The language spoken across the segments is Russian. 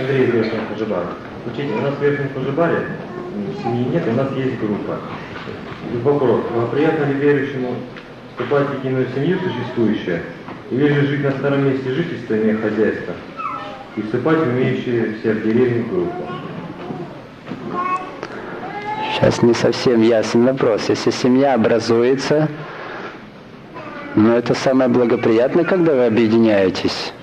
Андрей из Верхнего Кожебара. Учитель, у нас в Верхнем Кожебаре семьи нет, у нас есть группа. Вопрос, приятно ли верующему вступать в единую семью существующую, или же жить на старом месте жительства, имея хозяйство, и вступать в имеющуюся в деревне группу? Сейчас не совсем ясен вопрос. Если семья образуется, это самое благоприятное, когда вы объединяетесь.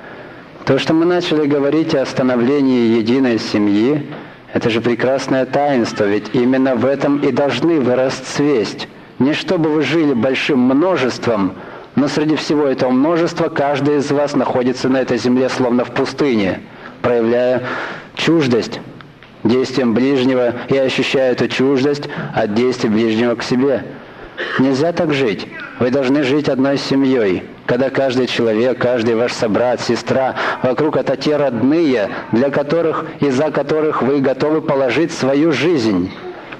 То, что мы начали говорить о становлении единой семьи, это же прекрасное таинство, ведь именно в этом и должны вы расцвесть. Не чтобы вы жили большим множеством, но среди всего этого множества каждый из вас находится на этой земле словно в пустыне, проявляя чуждость действием ближнего и ощущая эту чуждость от действий ближнего к себе. Нельзя так жить. Вы должны жить одной семьей, когда каждый человек, каждый ваш собрат, сестра, вокруг это те родные, для которых и за которых вы готовы положить свою жизнь.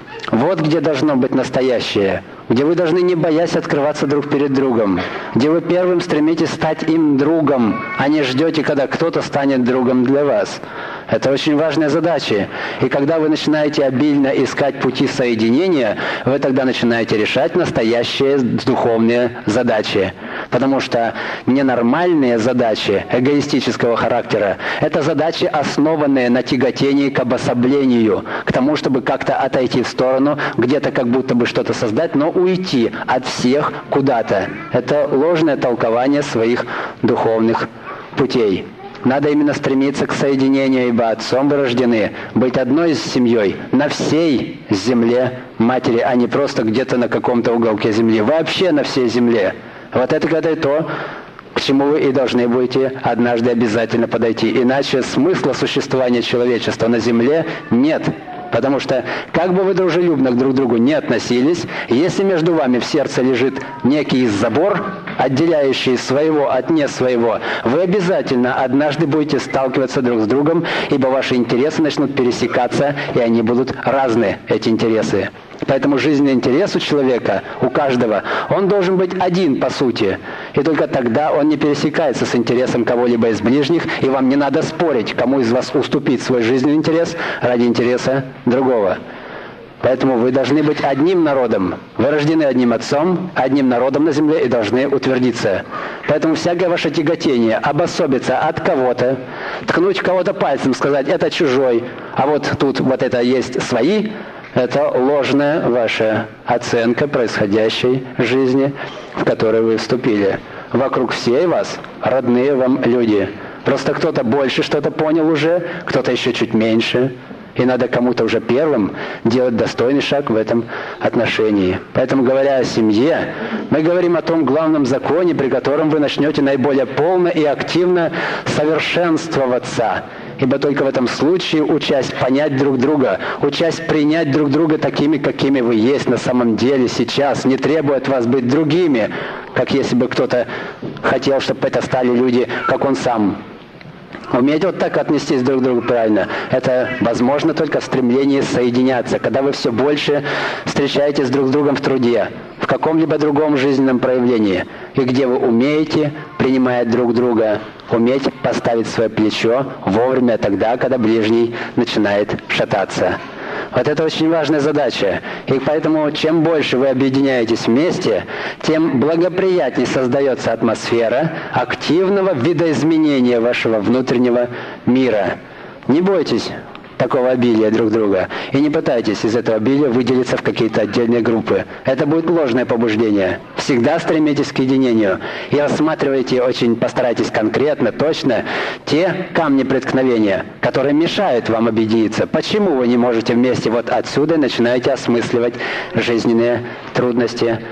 Вот где должно быть настоящее, где вы должны, не боясь, открываться друг перед другом, где вы первым стремитесь стать им другом, а не ждете, когда кто-то станет другом для вас. Это очень важная задача. И когда вы начинаете обильно искать пути соединения, вы тогда начинаете решать настоящие духовные задачи. Потому что ненормальные задачи эгоистического характера – это задачи, основанные на тяготении к обособлению, к тому, чтобы как-то отойти в сторону, где-то как будто бы что-то создать, но уйти от всех куда-то. Это ложное толкование своих духовных путей. Надо именно стремиться к соединению, ибо отцом вы рождены, быть одной с семьей на всей земле матери, а не просто где-то на каком-то уголке земли, вообще на всей земле. Вот это то, к чему вы и должны будете однажды обязательно подойти. Иначе смысла существования человечества на земле нет. Потому что, как бы вы дружелюбно друг к другу не относились, если между вами в сердце лежит некий забор, отделяющий своего от не своего, вы обязательно однажды будете сталкиваться друг с другом, ибо ваши интересы начнут пересекаться, и они будут разные, эти интересы. Поэтому жизненный интерес у человека, у каждого, он должен быть один по сути. И только тогда он не пересекается с интересом кого-либо из ближних, и вам не надо спорить, кому из вас уступить свой жизненный интерес ради интереса другого. Поэтому вы должны быть одним народом. Вы рождены одним отцом, одним народом на земле и должны утвердиться. Поэтому всякое ваше тяготение обособиться от кого-то, ткнуть кого-то пальцем, сказать «это чужой», а вот тут вот это есть свои, это ложная ваша оценка происходящей жизни, в которой вы вступили. Вокруг всей вас родные вам люди. Просто кто-то больше что-то понял уже, кто-то еще чуть меньше. И надо кому-то уже первым делать достойный шаг в этом отношении. Поэтому, говоря о семье, мы говорим о том главном законе, при котором вы начнете наиболее полно и активно совершенствоваться. Ибо только в этом случае, учась понять друг друга, учась принять друг друга такими, какими вы есть на самом деле сейчас, не требуя от вас быть другими, как если бы кто-то хотел, чтобы это стали люди, как он сам. Уметь вот так отнестись друг к другу правильно, это возможно только в стремлении соединяться, когда вы все больше встречаетесь друг с другом в труде, в каком-либо другом жизненном проявлении, и где вы умеете, принимая друг друга, уметь поставить свое плечо вовремя тогда, когда ближний начинает шататься. Вот это очень важная задача. И поэтому, чем больше вы объединяетесь вместе, тем благоприятнее создается атмосфера активного видоизменения вашего внутреннего мира. Не бойтесь такого обилия друг друга. И не пытайтесь из этого обилия выделиться в какие-то отдельные группы. Это будет ложное побуждение. Всегда стремитесь к единению. И рассматривайте очень, постарайтесь конкретно, точно, те камни преткновения, которые мешают вам объединиться. Почему вы не можете вместе вот отсюда начинаете осмысливать жизненные трудности,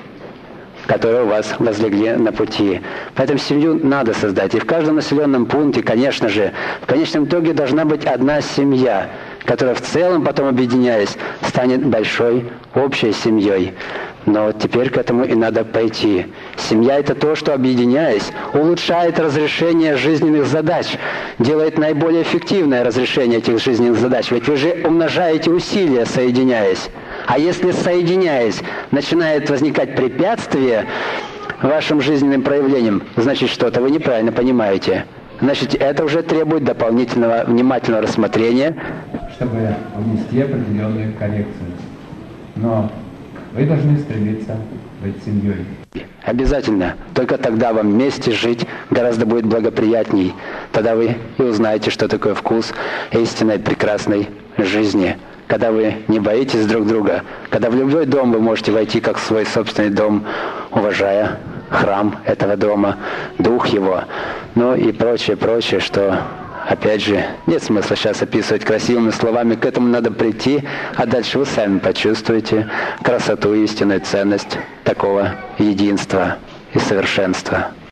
которые у вас возлегли на пути. Поэтому семью надо создать. И в каждом населенном пункте, конечно же, в конечном итоге должна быть одна семья, которая в целом, потом объединяясь, станет большой общей семьей. Но вот теперь к этому и надо пойти. Семья – это то, что, объединяясь, улучшает разрешение жизненных задач, делает наиболее эффективное разрешение этих жизненных задач. Ведь вы же умножаете усилия, соединяясь. А если, соединяясь, начинает возникать препятствие вашим жизненным проявлениям, значит, что-то вы неправильно понимаете. Значит, это уже требует дополнительного внимательного рассмотрения, чтобы внести определенную коррекцию. Но вы должны стремиться быть семьей. Обязательно. Только тогда вам вместе жить гораздо будет благоприятней. Тогда вы и узнаете, что такое вкус истинной прекрасной жизни. Когда вы не боитесь друг друга, когда в любой дом вы можете войти как в свой собственный дом, уважая храм этого дома, дух его, ну и прочее, что, опять же, нет смысла сейчас описывать красивыми словами, к этому надо прийти, а дальше вы сами почувствуете красоту и истинную ценность такого единства и совершенства.